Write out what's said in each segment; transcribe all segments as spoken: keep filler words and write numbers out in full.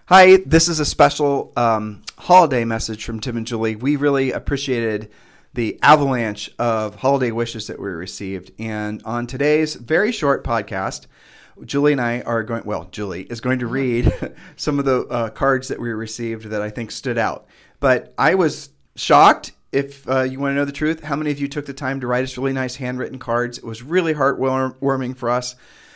Hi, this is a special um, holiday message from Tim and Julie. We really appreciated the avalanche of holiday wishes that we received. And on today's very short podcast, Julie and I are going, well, Julie is going to read some of the uh, cards that we received that I think stood out. But I was shocked, if uh, you want to know the truth, how many of you took the time to write us really nice handwritten cards. It was really heartwarming for us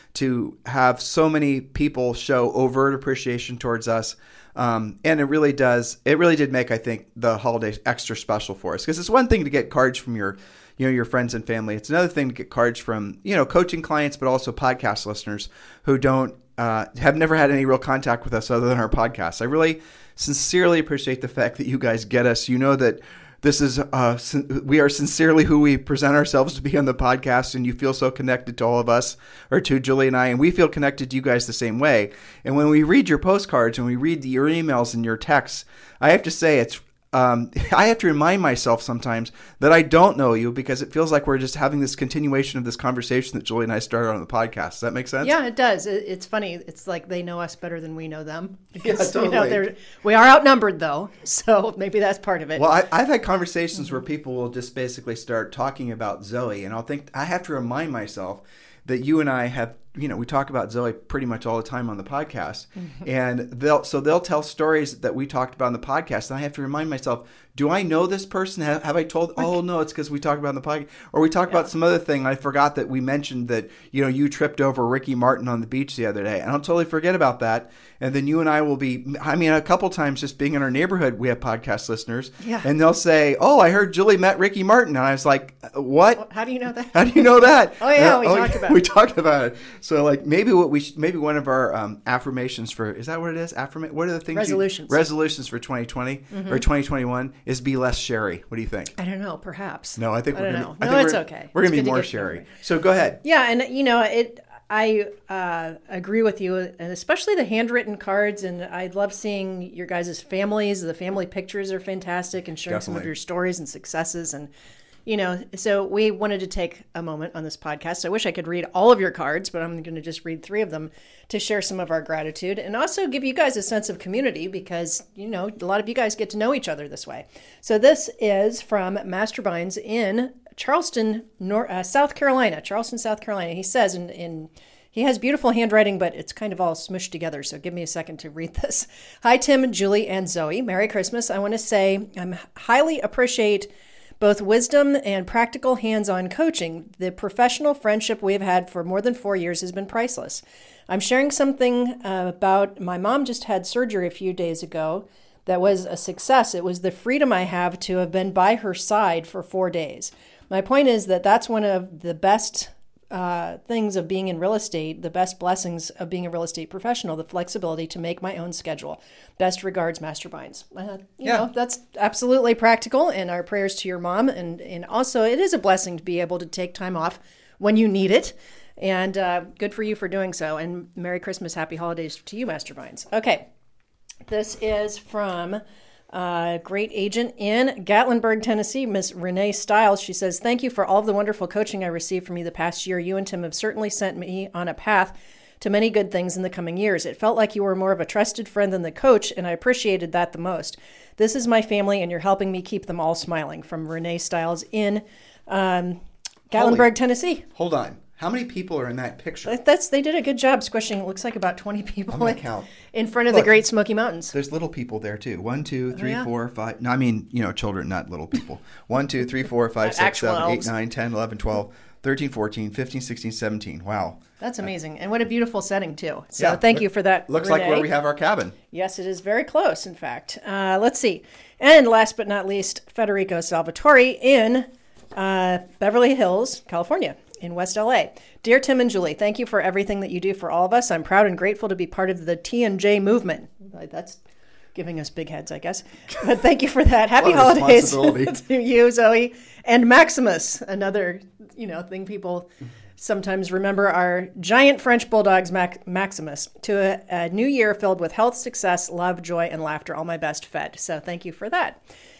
to have so many people show overt appreciation towards us. Um, and it really does, it really did make, I think, the holidays extra special for us. Because it's one thing to get cards from your, you know, your friends and family. It's another thing to get cards from, you know, coaching clients, but also podcast listeners who don't, uh, have never had any real contact with us other than our podcast. I really sincerely appreciate the fact that you guys get us. You know that this is, uh, we are sincerely who we present ourselves to be on the podcast, and you feel so connected to all of us, or to Julie and I, and we feel connected to you guys the same way. And when we read your postcards and we read your emails and your texts, I have to say it's, um, I have to remind myself sometimes that I don't know you, because it feels like we're just having this continuation of this conversation that Julie and I started on the podcast. Does that make sense? Yeah, it does. It, it's funny. It's like they know us better than we know them. Yeah, totally. You know, they're, we are outnumbered, though, so maybe that's part of it. Well, I, I've had conversations mm-hmm. where people will just basically start talking about Zoe, and I'll think I have to remind myself that you and I have, you know, we talk about Zoe pretty much all the time on the podcast, mm-hmm. and they'll so they'll tell stories that we talked about on the podcast, and I have to remind myself, do I know this person? Have, have I told? Oh no, it's because we talked about it on the podcast, or we talked yeah. about some other thing. I forgot that we mentioned that, you know, you tripped over Ricky Martin on the beach the other day, and I'll totally forget about that. And then you and I will be, I mean, a couple times just being in our neighborhood, we have podcast listeners, yeah. and they'll say, "Oh, I heard Julie met Ricky Martin," and I was like, "What? How do you know that? How do you know that?" oh yeah, we oh, talked about we it. We talked about it. So like maybe what we should, maybe one of our um, affirmations for, is that what it is? Affirma- What are the things? Resolutions. You, resolutions for twenty twenty mm-hmm. or twenty twenty-one is be less Sherry. What do you think? I don't know. Perhaps. No, I think I we're don't gonna know. be, I no, think it's we're, okay. We're it's going to be more Sherry. So go ahead. Yeah, and you know it. I uh, agree with you, and especially the handwritten cards. And I love seeing your guys' families. The family pictures are fantastic, and sharing Definitely. some of your stories and successes. And you know, so we wanted to take a moment on this podcast. I wish I could read all of your cards, but I'm going to just read three of them to share some of our gratitude and also give you guys a sense of community, because, you know, a lot of you guys get to know each other this way. So this is from Masterbinds in Charleston, North, uh, South Carolina, Charleston, South Carolina. He says in, in he has beautiful handwriting, but it's kind of all smushed together. So give me a second to read this. Hi, Tim, Julie, and Zoe. Merry Christmas. I want to say I highly appreciate both wisdom and practical hands-on coaching. The professional friendship we have had for more than four years has been priceless. I'm sharing something uh, about my mom just had surgery a few days ago that was a success. It was the freedom I have to have been by her side for four days. My point is that that's one of the best uh, things of being in real estate, the best blessings of being a real estate professional, the flexibility to make my own schedule. Best regards, Masterbinds. Uh, you yeah. know, that's absolutely practical, and our prayers to your mom. And, and also, it is a blessing to be able to take time off when you need it. And uh, good for you for doing so. And Merry Christmas, Happy Holidays to you, Masterbinds. Okay, this is from Uh, great agent in Gatlinburg, Tennessee, Miss Renee Stiles. She says, thank you for all of the wonderful coaching I received from you the past year. You and Tim have certainly sent me on a path to many good things in the coming years. It felt like you were more of a trusted friend than the coach, and I appreciated that the most. This is my family, and you're helping me keep them all smiling. From Renee Stiles in um, Gatlinburg, Holy, Tennessee. Hold on. How many people are in that picture? That's They did a good job squishing, it looks like about twenty people I'm gonna count. in front of Look, the Great Smoky Mountains. There's little people there too. One, two, three, oh, yeah. four, five. No, I mean, you know, children, not little people. One, two, three, four, five, six, seven, eight, nine, ten, eleven, twelve, thirteen, fourteen, fifteen, sixteen, seventeen. Wow. That's amazing. And what a beautiful setting, too. So yeah, thank look, you for that, Looks Renee. like where we have our cabin. Yes, it is very close, in fact. Uh, let's see. And last but not least, Federico Salvatore in uh, Beverly Hills, California, in West L A. Dear Tim and Julie, thank you for everything that you do for all of us. I'm proud and grateful to be part of the T and J movement. That's giving us big heads, I guess. But thank you for that. Happy holidays to you, Zoe. And Maximus, another, you know, thing people sometimes remember, our giant French bulldogs, Mac- Maximus, to a, a new year filled with health, success, love, joy, and laughter. All my best, Fed. So thank you for that.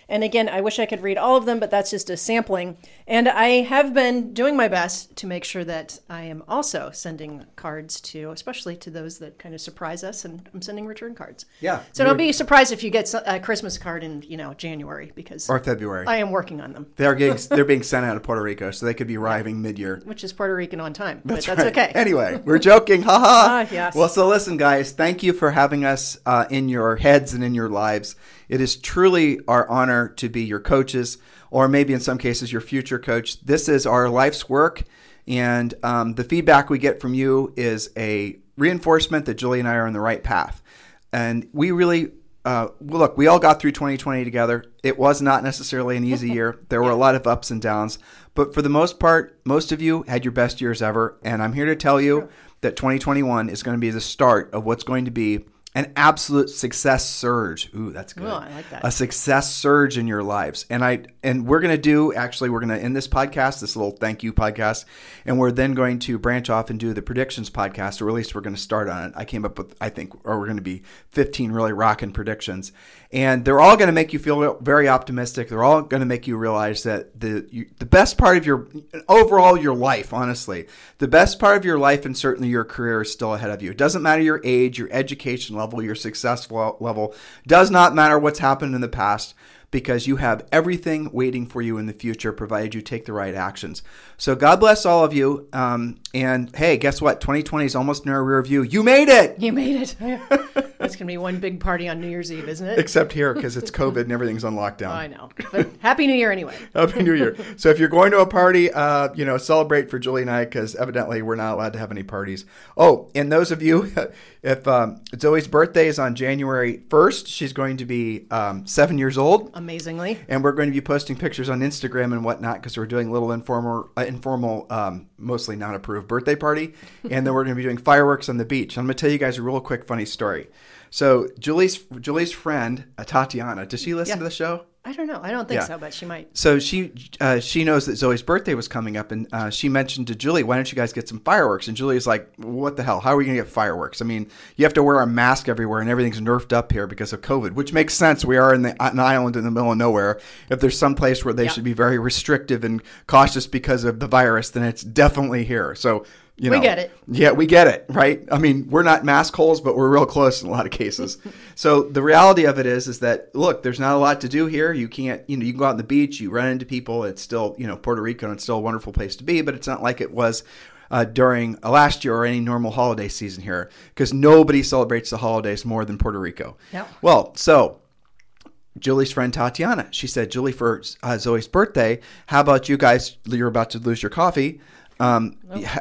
And again, I wish I could read all of them, but that's just a sampling. And I have been doing my best to make sure that I am also sending cards to, especially to those that kind of surprise us, and I'm sending return cards. Yeah. So don't be surprised if you get a Christmas card in, you know, January, because or February. I am working on them. They're getting, they're being sent out of Puerto Rico, so they could be arriving mid-year. Which is Puerto Rican on time, That's but that's right. okay. Anyway, we're joking. Ha ha. Ah, yes. Well, so listen, guys, thank you for having us uh, in your heads and in your lives. It is truly our honor to be your coaches, or maybe in some cases your future coach. This is our life's work, and um, the feedback we get from you is a reinforcement that Julie and I are on the right path. And we really, uh, well, look, we all got through twenty twenty together. It was not necessarily an easy year. There were a lot of ups and downs, but for the most part, most of you had your best years ever. And I'm here to tell you that twenty twenty-one is going to be the start of what's going to be an absolute success surge. Ooh, that's good. Oh, I like that. A success surge in your lives. And I and we're going to do, actually, we're going to end this podcast, this little thank you podcast, and we're then going to branch off and do the predictions podcast, or at least we're going to start on it. I came up with, I think, or we're going to be fifteen really rocking predictions. And they're all going to make you feel very optimistic. They're all going to make you realize that the you, the best part of your, overall your life, honestly, the best part of your life and certainly your career is still ahead of you. It doesn't matter your age, your education level, your success level. Does not matter what's happened in the past, because you have everything waiting for you in the future, provided you take the right actions. So God bless all of you. Um, and hey, guess what? twenty twenty is almost in our rear view. You made it! You made it. It's going to be one big party on New Year's Eve, isn't it? Except here, because it's COVID and everything's on lockdown. Oh, I know. But Happy New Year anyway. Happy New Year. So if you're going to a party, uh, you know, celebrate for Julie and I, because evidently we're not allowed to have any parties. Oh, and those of you, if um, Zoe's birthday is on January first, she's going to be um, seven years old. Amazingly. And we're going to be posting pictures on Instagram and whatnot, because we're doing a little informal, uh, informal, um, mostly not approved birthday party. And then we're going to be doing fireworks on the beach. I'm going to tell you guys a real quick funny story. So Julie's Julie's friend, uh, Tatiana, does she listen Yeah. to the show? I don't know. I don't think Yeah. so, but she might. So she uh, she knows that Zoe's birthday was coming up, and uh, she mentioned to Julie, why don't you guys get some fireworks? And Julie's like, what the hell? How are we going to get fireworks? I mean, you have to wear a mask everywhere, and everything's nerfed up here because of COVID, which makes sense. We are in the, an island in the middle of nowhere. If there's some place where they Yeah. should be very restrictive and cautious because of the virus, then it's definitely here. So you know, We get it. Yeah, we get it, right? I mean, we're not mask holes, but we're real close in a lot of cases. So the reality of it is, is that, look, there's not a lot to do here. You can't, you know, you can go out on the beach, you run into people. It's still, you know, Puerto Rico, and it's still a wonderful place to be, but it's not like it was uh, during uh, last year or any normal holiday season here, because nobody celebrates the holidays more than Puerto Rico. No. Well, so Julie's friend Tatiana, she said, Julie, for uh, Zoe's birthday, how about you guys, you're about to lose your coffee. Um,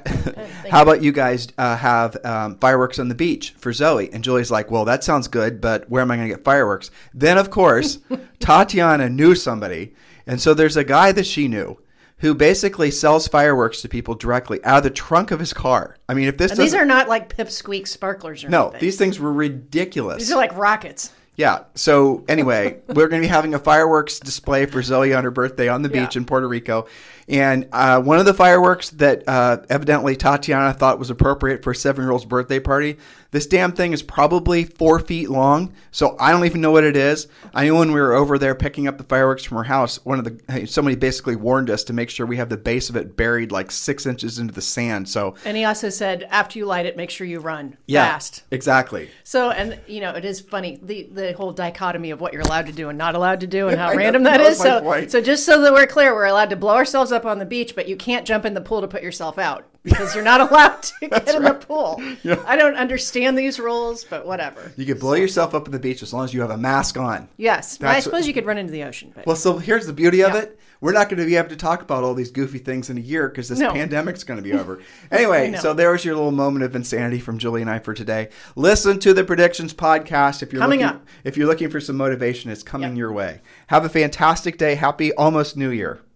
how about you guys uh, have um, fireworks on the beach for Zoe? And Julie's like, well, that sounds good, but where am I going to get fireworks? Then, of course, Tatiana knew somebody. And so there's a guy that she knew who basically sells fireworks to people directly out of the trunk of his car. I mean, if this And these doesn't- are not like pipsqueak sparklers or No, anything. these things were ridiculous. These are like rockets. Yeah. So anyway, we're going to be having a fireworks display for Zoe on her birthday on the beach Yeah. in Puerto Rico. And uh, one of the fireworks that uh, evidently Tatiana thought was appropriate for a seven-year-old's birthday party, this damn thing is probably four feet long. So I don't even know what it is. I knew when we were over there picking up the fireworks from her house, one of the somebody basically warned us to make sure we have the base of it buried like six inches into the sand. So And he also said, after you light it, make sure you run yeah, fast. exactly. So, and you know, it is funny, the the whole dichotomy of what you're allowed to do and not allowed to do, and how I know, random that that is. was my So, point. so just so that we're clear, we're allowed to blow ourselves up on the beach, but you can't jump in the pool to put yourself out because you're not allowed to get in the pool. Yeah. I don't understand these rules, but whatever. You could blow yourself up at the beach as long as you have a mask on. Yes, I That's suppose what- you could run into the ocean. But Well, so here's the beauty of Yeah. it. We're not going to be able to talk about all these goofy things in a year because this No. pandemic's going to be over. I Anyway, know. so there's your little moment of insanity from Julie and I for today. Listen to the Predictions podcast if you're Coming looking, up. if you're looking for some motivation. It's coming Yep. your way. Have a fantastic day. Happy almost New Year.